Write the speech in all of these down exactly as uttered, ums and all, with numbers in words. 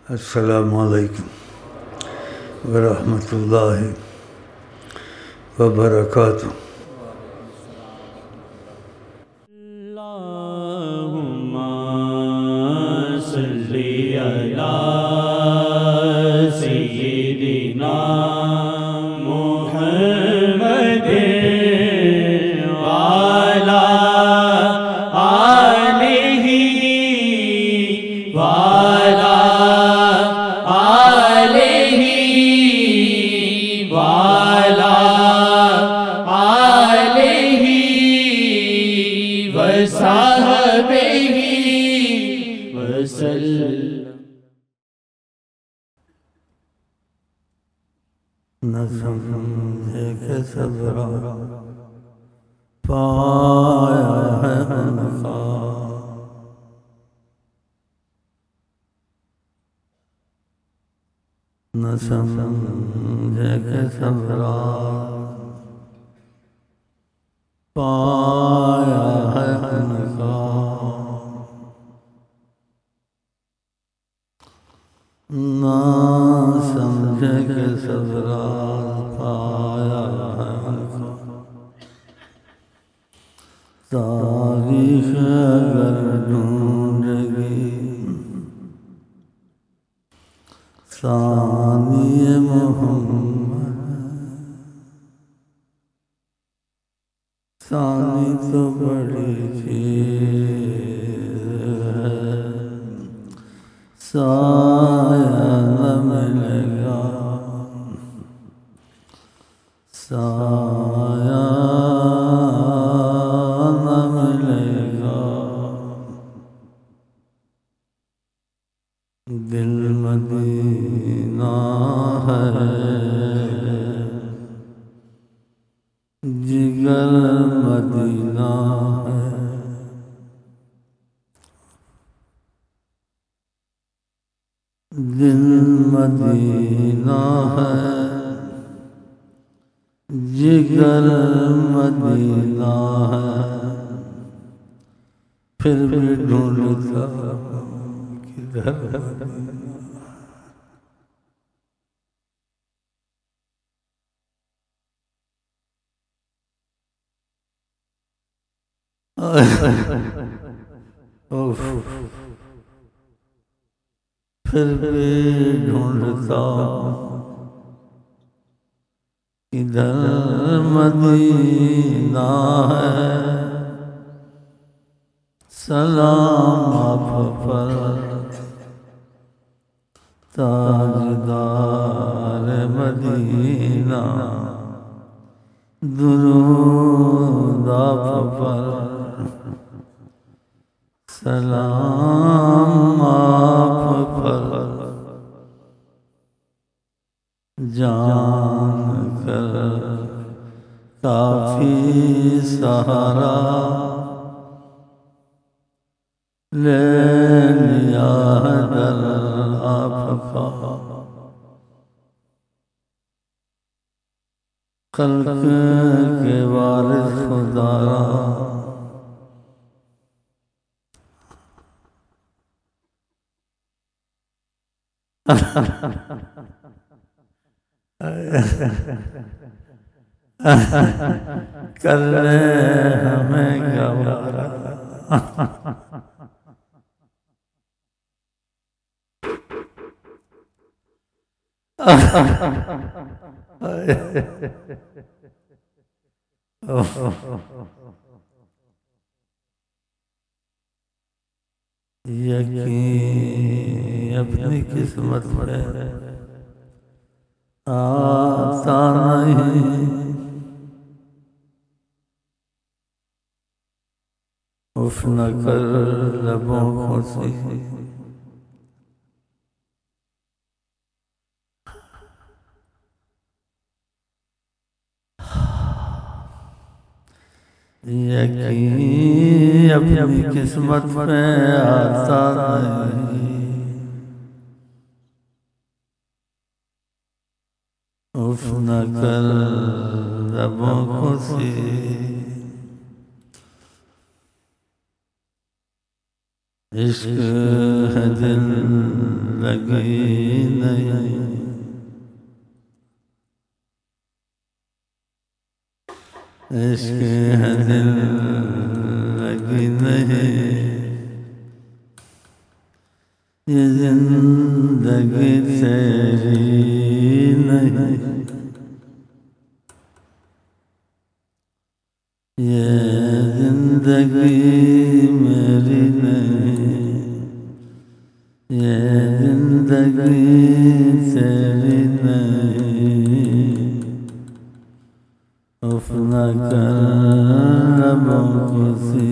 अस्सलामु अलैकुम वरहमतुल्लाहि वबरकातुहू। अल्लाहुम्मा सल्ली अला सय्यिदिना मुहम्मदिन वाला आलिही वाला आलिही वाला आलिही वसहबिही वसल्लम। न समझे के सबरा पाया है उनका, न समझे के सबरा पाया है उनका, ना समझे के सबरा पाया है उनका। तारीख अगर ढूंढेगी सानिए मोहम्मद, सानी तो बड़ी चीज़ है, साया न मिलेगा, साया न मिलेगा। दिल मदीना है, जिगर मदीना है, दिल मदीना है, जिगर मदीना है, फिर भी ढूंढता किधर मदीना। फिर भी ढूंढता किधर मदीना है। सलाम आप पर ताजदार मदीना, दुरूद आप पर सलाम आप पर, जान कर काफी सहारा ले लिया दर आपका। खल्क के वारिस खुदारा कर ले हमें गवारा। यकीन अपनी किस्मत में आता नहीं, उफ न कर लबों को सी यकीन अपनी किस्मत में आता नहीं, उफ न कर लबों को सी इश्क है दिल लगी नहीं, इश्क है दिल लगी नहीं, ये जिंदगी तेरी नहीं, ये जिंदगी मेरी नहीं, ये जिंदगी तेरी नहीं। उफ न कर रबों किसी,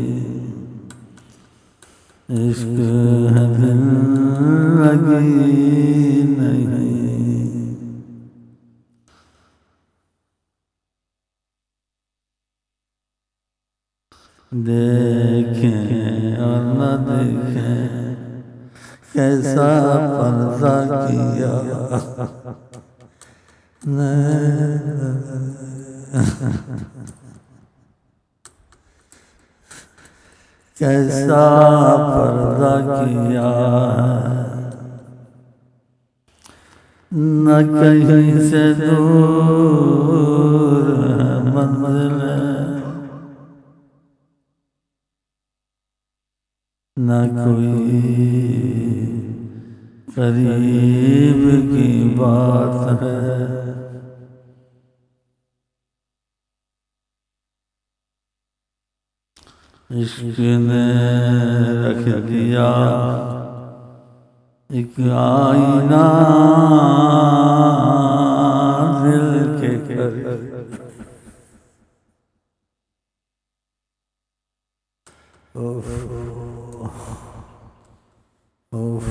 इश्क है दिल लगी नहीं। देखें और न देखें कैसा पर्दा किया, कैसा पर्दा किया, न कहीं से दूर है मंजिल, न कोई करीब की बात है। इश्क ने रख दिया एक आईना दिल के करीब, ओफ ओफ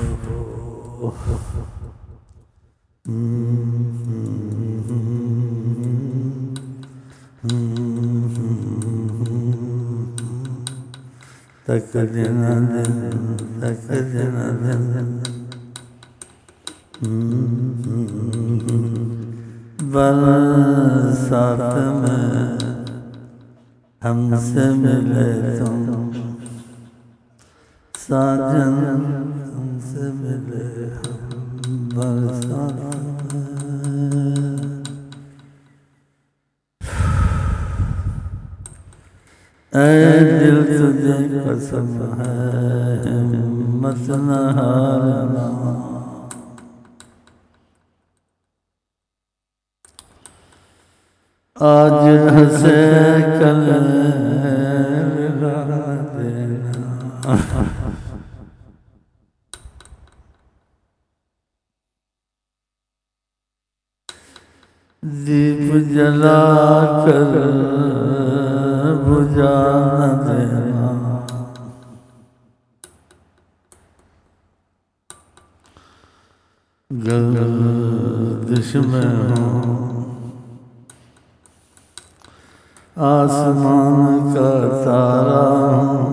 तक देना दिन, तक देना दिन, बरसात में हमसे मिले तुम, साजन हमसे मिले हम बरसात में। ऐ दिल तुझे कसम है हिम्मत न हारना, आज हंसे कल रुला देना। दीप जला कर बुझा न देना, गर्दिश में हूँ आसमान का तारा हूँ,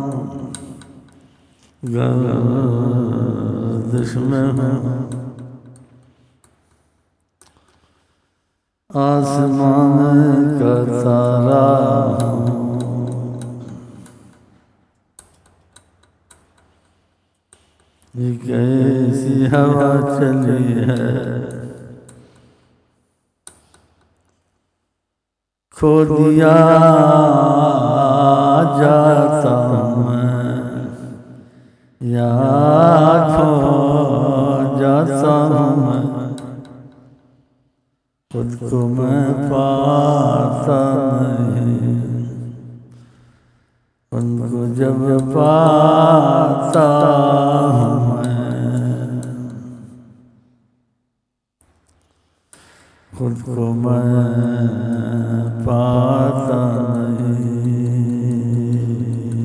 गर्दिश में हूँ आसमान का तारा हूँ। ये कैसी हवा चली है, खो दिया जाता हूँ मैं, या खो जाता हूँ मैं, खुद को मैं पाता नहीं, उनको जब पाता हूँ मैं, खुद को मैं पाता नहीं,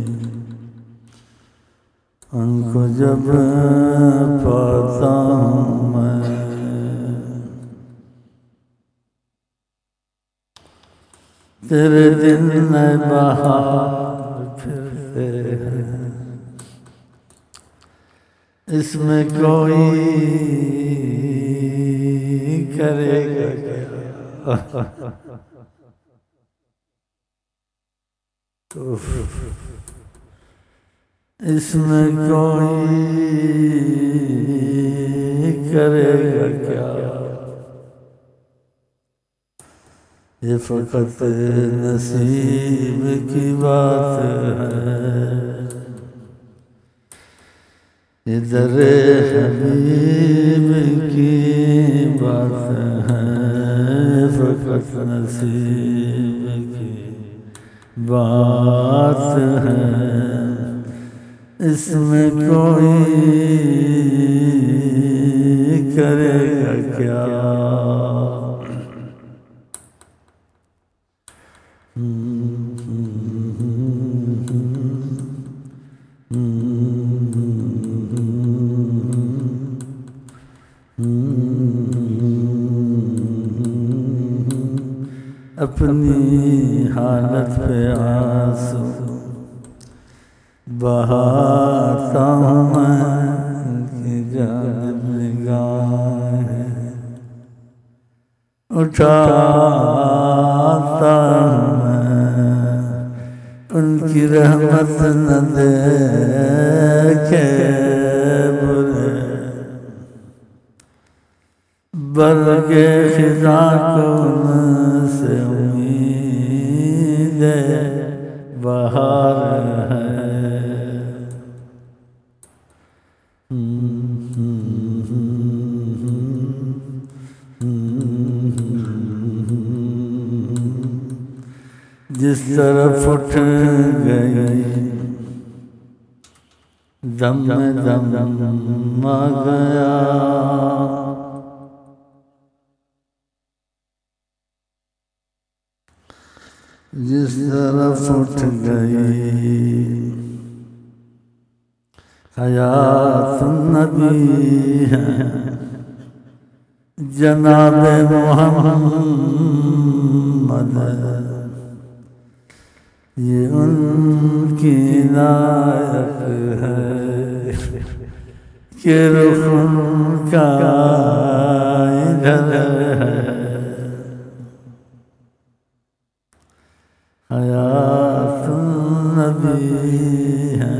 उनको जब पाता हूँ मैं। तेरे दिन में बहार फिरते हैं, इसमें कोई करेगा क्या। इसमें कोई करेगा क्या, ये फकत नसीब की बात है, ये दरे हबीब की बात है, फकत नसीब की बात है, इसमें कोई करेगा क्या। अपनी हालत पे आंसू बहाता हूँ मैं कि जानिब निगाहें उठाता हूँ मैं, उनकी रहमत न देखे बुरे बल्कि खिजा को उनसे उम्मीद बहार है। जिस तरफ उठ गई दम में दम आ गया, जिस तरफ उठ गई हयात नबी है, जनाबे मोहम्मद ये उनकी नायक है कि रुख उनका इधर है। हयात नबी है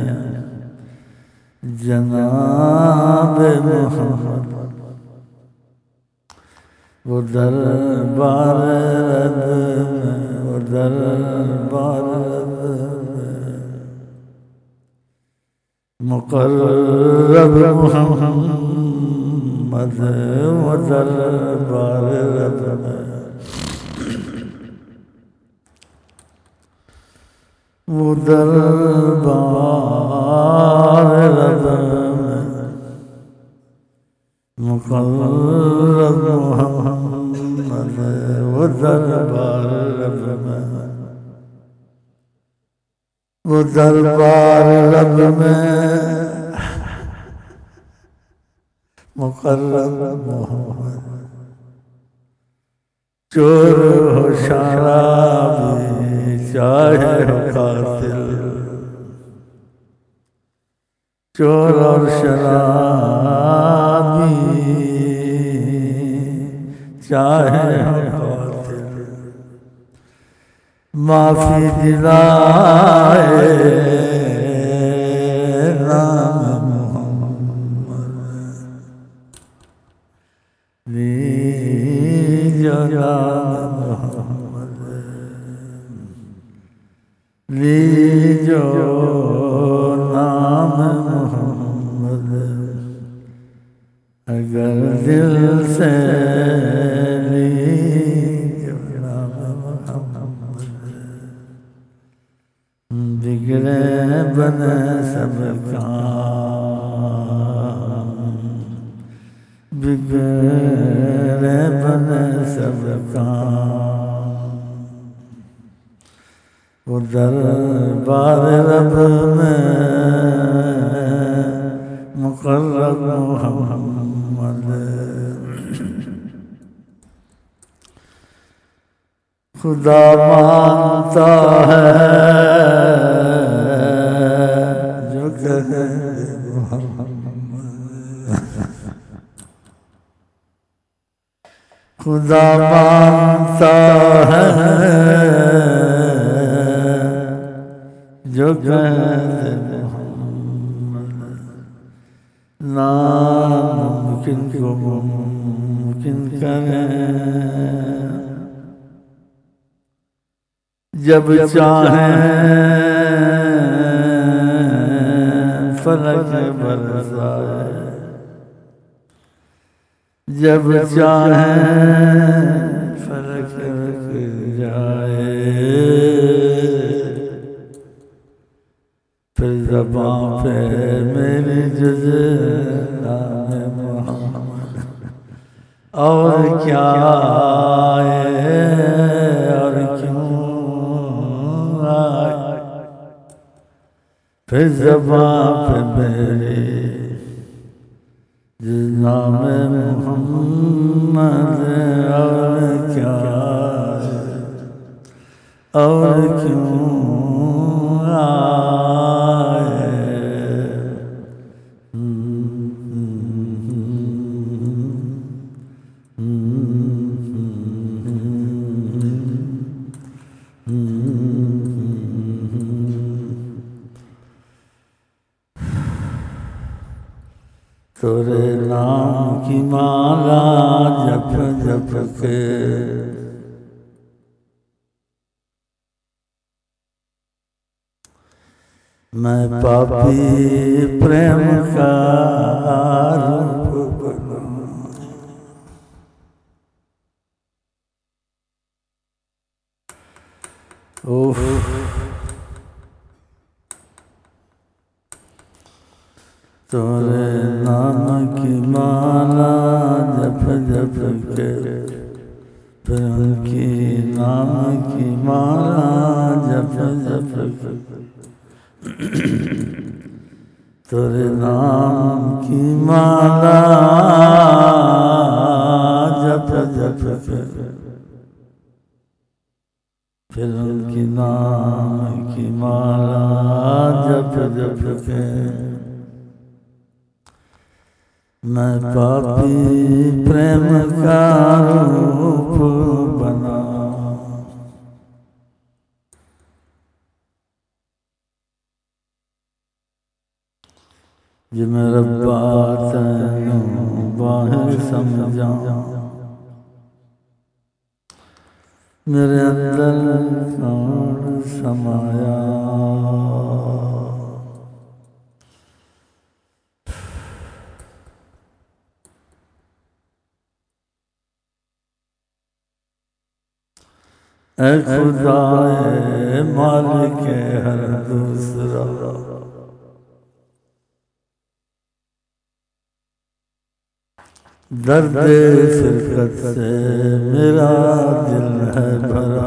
जनाब मोहम्मद, वो दरबार रब में, वो दरबार रब में मुक़र्रब मोहम्मद, वो दरबार रब में, वो दरबार रब में मुक़र्रब मोहम्मद, वो दरबार रब में, वो दरबार रब में मुक़र्रब मोहम्मद। चोर हो शराबी चाहे हो कातिल, चोर और शराबी चाहे हो कातिल, माफी दिलाए नाम मोहम्मद, लीजो नाम मोहम्मद, लीजो नाम मोहम्मद, अगर दिल से लीजो नाम मोहम्मद, बिगड़े बने सब काम, बिगड़े बने सब काम, वो दरबार रब में मुक़र्रब मोहम्मद। खुदा मानता है जो कहे खुदा मानता है जो कहे नामुमकिन को मुमकिन करें, जब चाहें फलक बरसाए, जब चाहें फलक जाए, फिर ज़बां पे मेरी जुज़े नाम मोहम्मद और क्या आए और क्यों आए, फिर ज़बां पे मेरी जुज़े नाम मोहम्मद और क्या आए और क्यों तोरे नाम की माला जप जप के मैं पापी प्रेम का रूप बनूं, ओह तोरे नाम की माला जप जप के, फिर उनकी नाम की माला जप जप के, तोरे नाम की माला जप जप के, फिर उनकी नाम की माला जप जप के, मैं पापी प्रेम का रूप बना, जे मैं रब्बा तैनू बाहर समझा, मेरे अंदर कौन समाया, ऐ खुदाए मालिक हर दूसरा, दर्द फिरकत से मेरा दिल है भरा,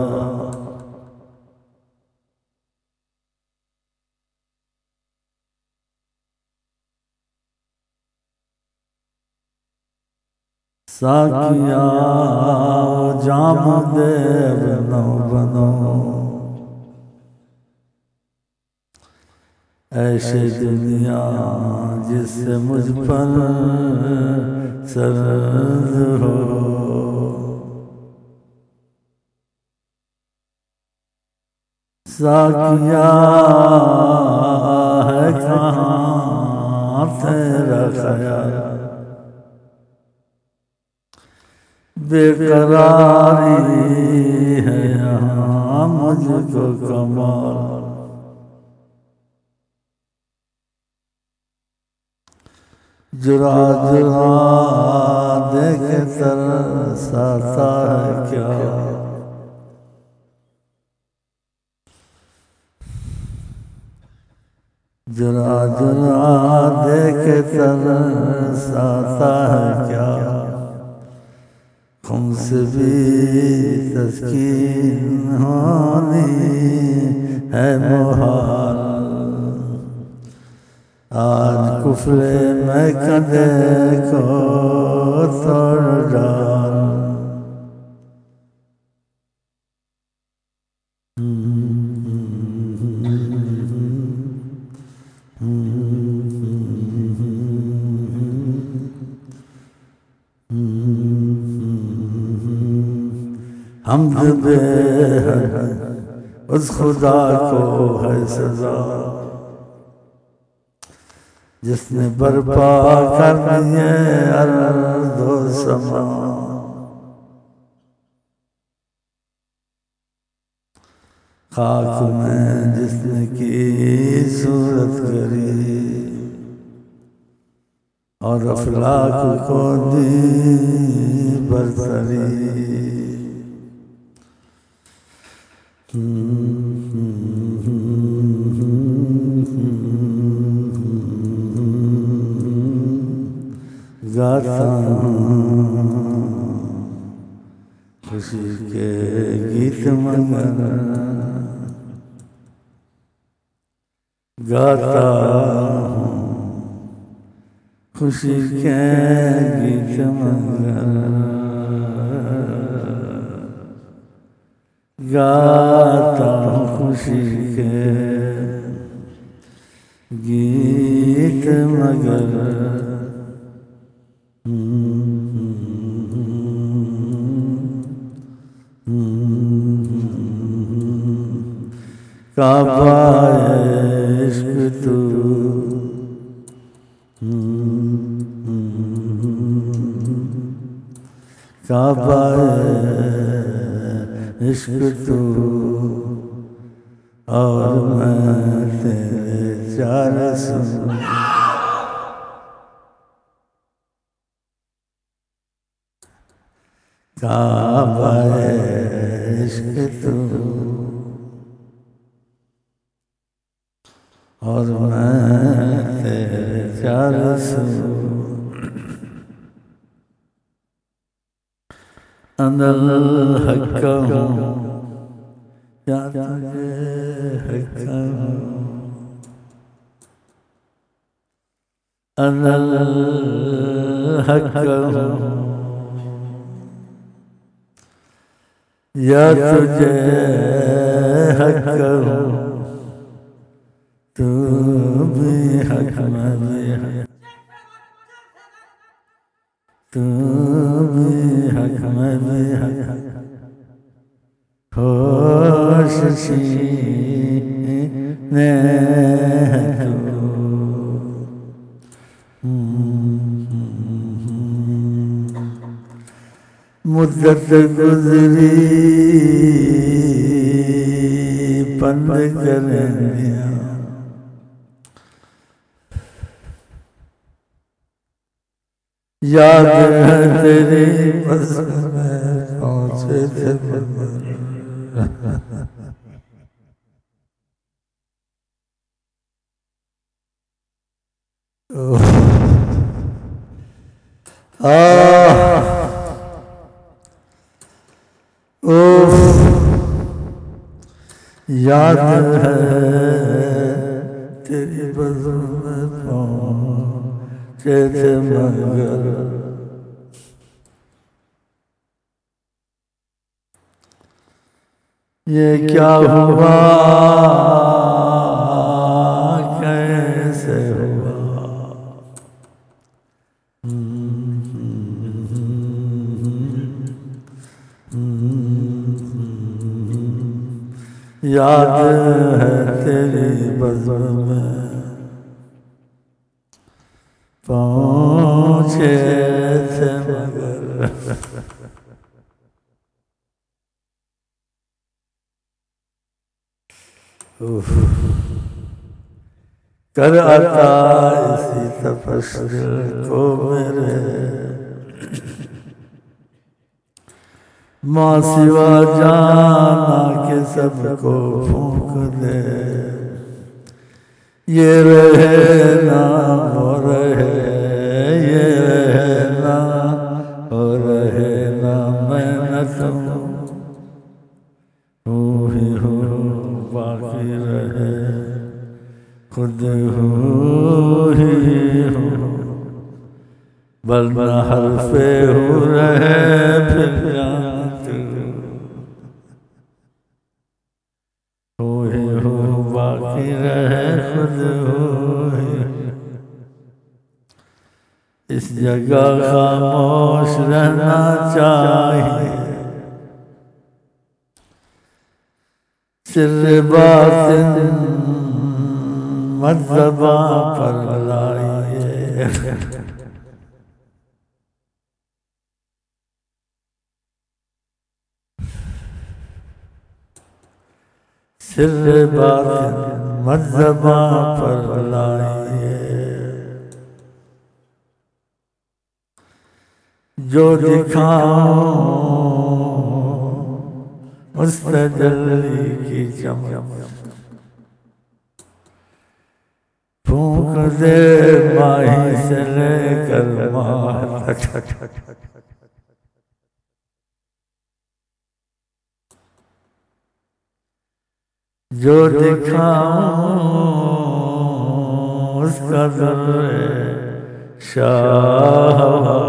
साकिया जाम दे बनो बनो, ऐसे दुनिया जिससे मुझ पर सरद हो, साकिया है कहाँ तेरा ख्याल, बेकरारी है यहाँ मुझको कमाल, जुरा जुरा देखे तरसाता है क्या, जुरा जुरा देखे तरसाता है क्या, हमसे भी तस्कीन होनी है मुहाल, आज कुफले में कदे को तोड़ डाल, हमद बेहद उस खुदा को है सजा, जिसने बर्पा कर दिए अर्ज़ो समा, खाक में जिसने की सूरत करी और अफलाक को दी बरतरी। गाता खुशी के गीत मगर, गाता खुशी के गीत मगर, गाता खुशी के गीत मगर। काबा इश्क तू, काबा इश्क तू और मैं तेरे चार सुन। काबा इश्क तू और मैं तेरे चार सुन। अनल हक हूँ क्या तुझे हक हूँ, अनल हक हूँ या तुझे हक हूँ, तू भी हक में भी हक, तू भी हक में भी हक, होश सीने है तू। मुद्दत गुजरी बंद कर दिया, याद है तेरी बस में पहुँचे थे आ ओह याद है तेरी बस में पहुँचे थे मगर, ये क्या हुआ कैसे हुआ, याद है तेरी बज़्म में पहुँचे थे मगर। कर आता इसी तपस्या को मेरे माँ सिवा जाना के सबको फूंक दे, ये रहे ना हो रहे, ये रहे ना हो रहे ना मैं न तुम, हूँ ही हूँ बाकी रहे खुद हूँ ही हूँ, वरना हरफे हो रहे फिर हो ही हो बाकी रहे खुद हो ही। इस जगह खामोश रहना चाहिए, सिर बातिन मज़हबा पर लाइए। सिर बातिन मज़हबा पर लाइए, जो दिखाओ मुस्तजल्ली की चमक, फूंक दे माही से लेकर माह तक। जो दिखाऊं उसका दर्रे शाह,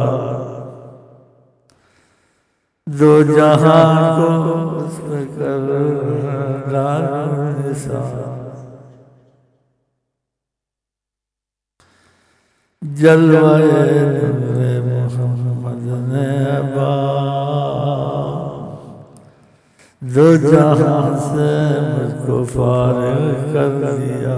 दो जहां को उसमें कर डालूं निसार। जलवाए नूरे मोहम्मद ने अबा, दो जहां से मुझको फारिग कर दिया।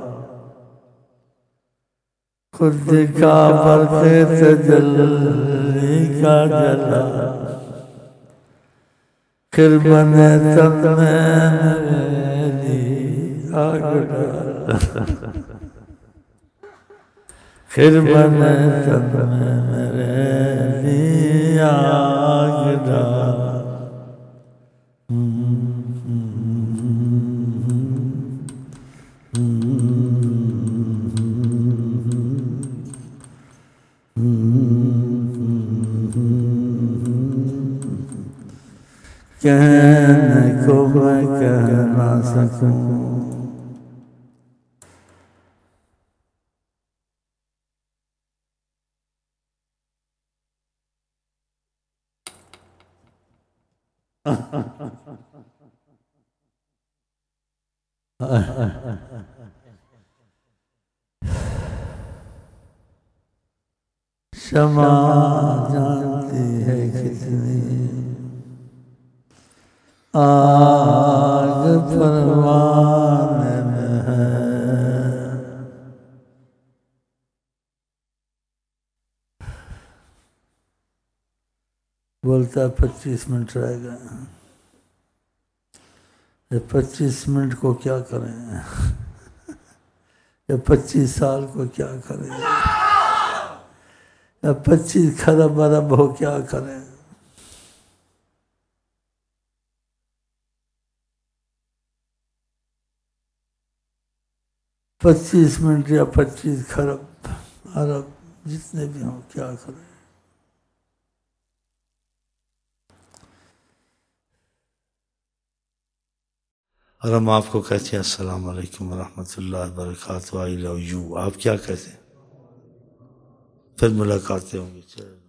खुद दिखा बरक़े तजल्ली का जला, फिर बने तन में मेरी आग डाल, फिर बने तन में मेरे आग डाल। कहने को मैं कह ना सकूं, शमा जानती है कितनी आग परवाने में है। बोलता है पच्चीस मिनट रहेगा। ये पच्चीस मिनट को क्या करें, ये पच्चीस साल को क्या करें, या पच्चीस खरब अरब हो क्या करें। पच्चीस मिनट या पच्चीस खरब अरब जितने भी हों क्या करें। और हम आपको कहते हैं अस्सलाम वालेकुम रहमतुल्लाहि व बरकातहू, आई लव यू। आप क्या कहते हैं? फिर मुलाकातें होंगी।